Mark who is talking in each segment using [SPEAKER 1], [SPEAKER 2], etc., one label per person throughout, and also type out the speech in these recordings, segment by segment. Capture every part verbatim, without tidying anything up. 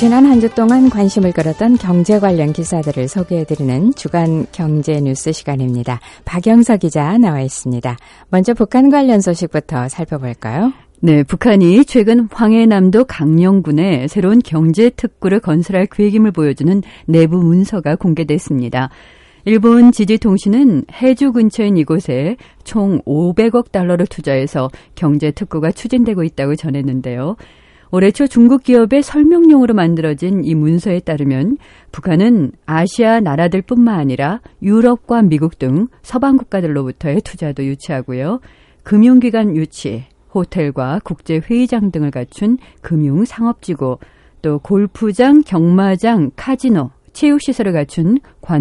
[SPEAKER 1] 지난 한 주 동안 관심을 끌었던 경제 관련 기사들을 소개해드리는 주간 경제뉴스 시간입니다. 박영서 기자 나와 있습니다. 먼저 북한 관련 소식부터 살펴볼까요?
[SPEAKER 2] 네, 북한이 최근 황해남도 강령군에 새로운 경제특구를 건설할 계획임을 보여주는 내부 문서가 공개됐습니다. 일본 지지통신은 해주 근처인 이곳에 총 오백억 달러를 투자해서 경제특구가 추진되고 있다고 전했는데요. 올해 초 중국 기업의 설명용으로 만들어진 이 문서에 따르면 북한은 아시아 나라들뿐만 아니라 유럽과 미국 등 서방 국가들로부터의 투자도 유치하고요. 금융기관 유치, 호텔과 국제회의장 등을 갖춘 금융상업지구, 또 골프장, 경마장, 카지노, 체육시설을 갖춘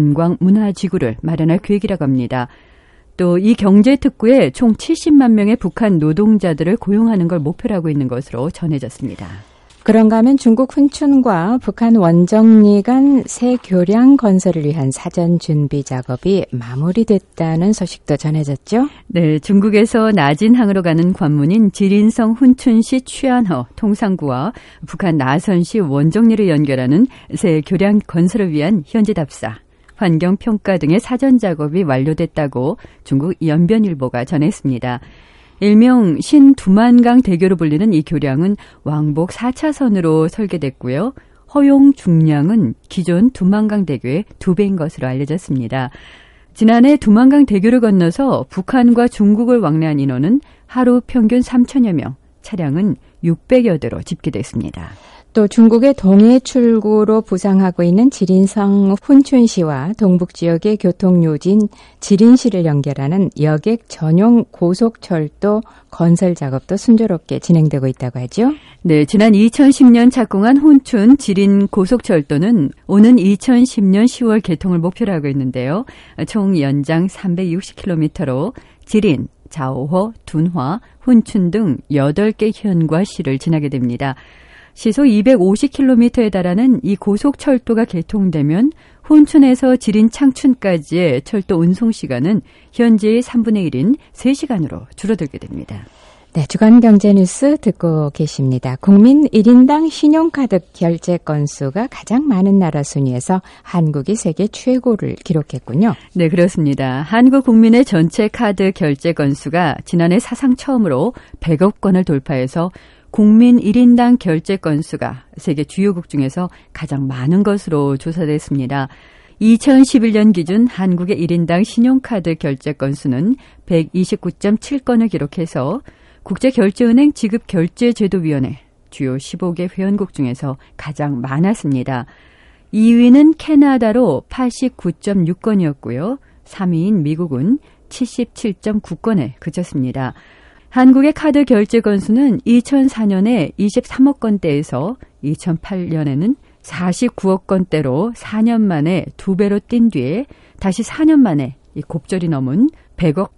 [SPEAKER 2] 관광문화지구를 마련할 계획이라고 합니다. 또 이 경제특구에 총 칠십만 명의 북한 노동자들을 고용하는 걸 목표로 하고 있는 것으로 전해졌습니다.
[SPEAKER 1] 그런가 하면 중국 훈춘과 북한 원정리 간 새 교량 건설을 위한 사전 준비 작업이 마무리됐다는 소식도 전해졌죠?
[SPEAKER 2] 네, 중국에서 나진항으로 가는 관문인 지린성 훈춘시 취안허 통상구와 북한 나선시 원정리를 연결하는 새 교량 건설을 위한 현지 답사, 환경평가 등의 사전 작업이 완료됐다고 중국 연변일보가 전했습니다. 일명 신두만강 대교로 불리는 이 교량은 왕복 사 차선으로 설계됐고요. 허용 중량은 기존 두만강 대교의 두 배인 것으로 알려졌습니다. 지난해 두만강 대교를 건너서 북한과 중국을 왕래한 인원은 하루 평균 삼천여 명, 차량은 육백여 대로 집계됐습니다.
[SPEAKER 1] 또 중국의 동해 출구로 부상하고 있는 지린성 훈춘시와 동북 지역의 교통요진 지린시를 연결하는 여객 전용 고속철도 건설 작업도 순조롭게 진행되고 있다고 하죠?
[SPEAKER 2] 네, 지난 이천십 년 착공한 훈춘 지린 고속철도는 오는 이천십 년 시월 개통을 목표로 하고 있는데요. 총 연장 삼백육십 킬로미터로 지린, 자오호, 둔화, 훈춘 등 여덟 개 현과 시를 지나게 됩니다. 시속 이백오십 킬로미터에 달하는 이 고속철도가 개통되면 훈춘에서 지린 창춘까지의 철도 운송 시간은 현재의 삼분의 일인 세 시간으로 줄어들게 됩니다.
[SPEAKER 1] 네, 주간 경제뉴스 듣고 계십니다. 국민 일 인당 신용카드 결제 건수가 가장 많은 나라 순위에서 한국이 세계 최고를 기록했군요.
[SPEAKER 2] 네, 그렇습니다. 한국 국민의 전체 카드 결제 건수가 지난해 사상 처음으로 백억 건을 돌파해서 국민 일 인당 결제 건수가 세계 주요국 중에서 가장 많은 것으로 조사됐습니다. 이천십일 년 기준 한국의 일 인당 신용카드 결제 건수는 백이십구 점 칠 건을 기록해서 국제결제은행 지급결제제도위원회 주요 십오 개 회원국 중에서 가장 많았습니다. 이 위는 캐나다로 팔십구 점 육 건이었고요. 삼 위인 미국은 칠십칠 점 구 건에 그쳤습니다. 한국의 카드 결제 건수는 이천사 년에 이십삼억 건대에서 이천팔 년에는 사십구억 건대로 사 년 만에 두 배로 뛴 뒤에 다시 사 년 만에 이 곱절이 넘은 백억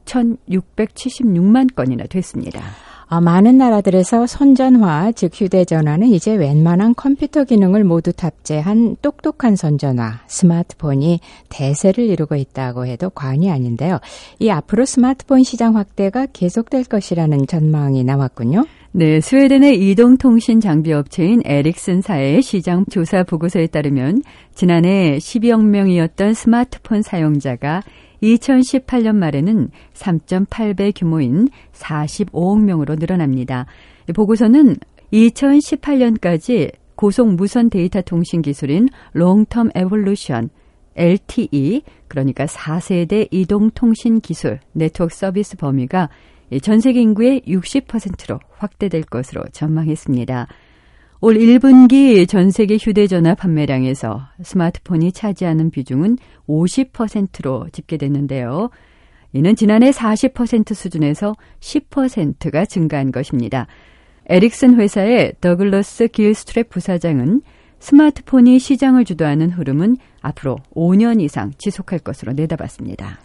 [SPEAKER 2] 천육백칠십육만 건이나 됐습니다.
[SPEAKER 1] 어, 많은 나라들에서 손전화, 즉 휴대전화는 이제 웬만한 컴퓨터 기능을 모두 탑재한 똑똑한 손전화, 스마트폰이 대세를 이루고 있다고 해도 과언이 아닌데요. 이 앞으로 스마트폰 시장 확대가 계속될 것이라는 전망이 나왔군요.
[SPEAKER 2] 네, 스웨덴의 이동통신 장비 업체인 에릭슨사의 시장 조사 보고서에 따르면 지난해 십이억 명이었던 스마트폰 사용자가 이천십팔 년 말에는 삼 점 팔 배 규모인 사십오억 명으로 늘어납니다. 보고서는 이천십팔 년까지 고속 무선 데이터 통신 기술인 롱텀 에볼루션, 엘티이, 그러니까 사 세대 이동통신 기술 네트워크 서비스 범위가 전 세계 인구의 육십 퍼센트로 확대될 것으로 전망했습니다. 올 일 분기 전 세계 휴대전화 판매량에서 스마트폰이 차지하는 비중은 오십 퍼센트로 집계됐는데요. 이는 지난해 사십 퍼센트 수준에서 십 퍼센트가 증가한 것입니다. 에릭슨 회사의 더글러스 길스트랩 부사장은 스마트폰이 시장을 주도하는 흐름은 앞으로 오 년 이상 지속할 것으로 내다봤습니다.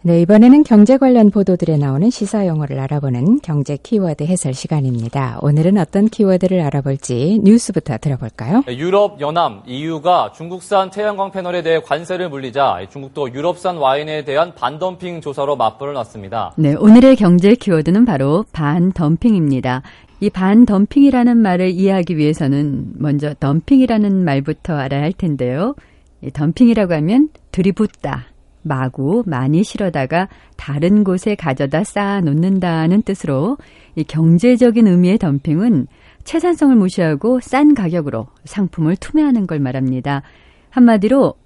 [SPEAKER 1] 네, 이번에는 경제 관련 보도들에 나오는 시사 용어를 알아보는 경제 키워드 해설 시간입니다. 오늘은 어떤 키워드를 알아볼지 뉴스부터 들어볼까요?
[SPEAKER 3] 유럽연합 이유가 중국산 태양광 패널에 대해 관세를 물리자 중국도 유럽산 와인에 대한 반덤핑 조사로 맞불을 놨습니다.
[SPEAKER 2] 네, 오늘의 경제 키워드는 바로 반덤핑입니다. 이 반덤핑이라는 말을 이해하기 위해서는 먼저 덤핑이라는 말부터 알아야 할 텐데요. 이 덤핑이라고 하면 들이붓다. 마구 많이 실어다가 다른 곳에 가져다 쌓아놓는다는 뜻으로 이 경제적인 의미의 덤핑은 채산성을 무시하고 싼 가격으로 상품을 투매하는 걸 말합니다. 한마디로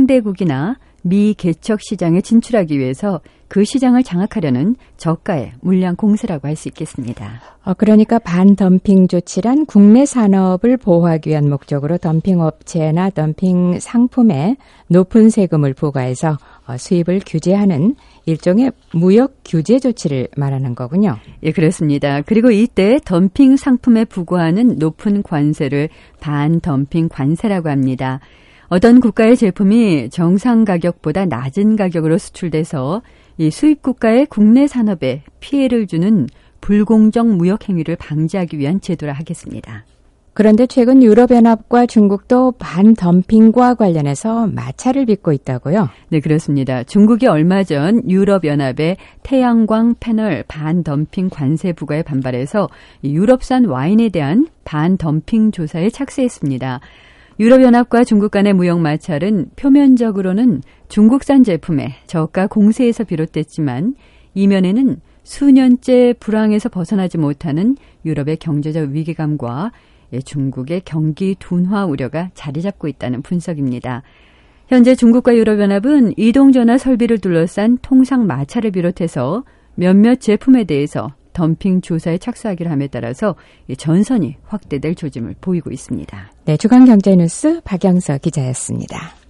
[SPEAKER 2] 상대국이나 미개척 시장에 진출하기 위해서 그 시장을 장악하려는 저가의 물량 공세라고 할 수 있겠습니다.
[SPEAKER 1] 어, 그러니까 반덤핑 조치란 국내 산업을 보호하기 위한 목적으로 덤핑 업체나 덤핑 상품에 높은 세금을 부과해서 어, 수입을 규제하는 일종의 무역 규제 조치를 말하는 거군요.
[SPEAKER 2] 예, 그렇습니다. 그리고 이때 덤핑 상품에 부과하는 높은 관세를 반덤핑 관세라고 합니다. 어떤 국가의 제품이 정상 가격보다 낮은 가격으로 수출돼서 이 수입 국가의 국내 산업에 피해를 주는 불공정 무역 행위를 방지하기 위한 제도라 하겠습니다.
[SPEAKER 1] 그런데 최근 유럽연합과 중국도 반덤핑과 관련해서 마찰을 빚고 있다고요?
[SPEAKER 2] 네, 그렇습니다. 중국이 얼마 전 유럽연합의 태양광 패널 반덤핑 관세 부과에 반발해서 유럽산 와인에 대한 반덤핑 조사에 착수했습니다. 유럽연합과 중국 간의 무역 마찰은 표면적으로는 중국산 제품의 저가 공세에서 비롯됐지만 이면에는 수년째 불황에서 벗어나지 못하는 유럽의 경제적 위기감과 중국의 경기 둔화 우려가 자리 잡고 있다는 분석입니다. 현재 중국과 유럽연합은 이동전화 설비를 둘러싼 통상 마찰을 비롯해서 몇몇 제품에 대해서 덤핑 조사에 착수하기로 함에 따라서 전선이 확대될 조짐을 보이고 있습니다.
[SPEAKER 1] 네, 주간경제뉴스 박영서 기자였습니다.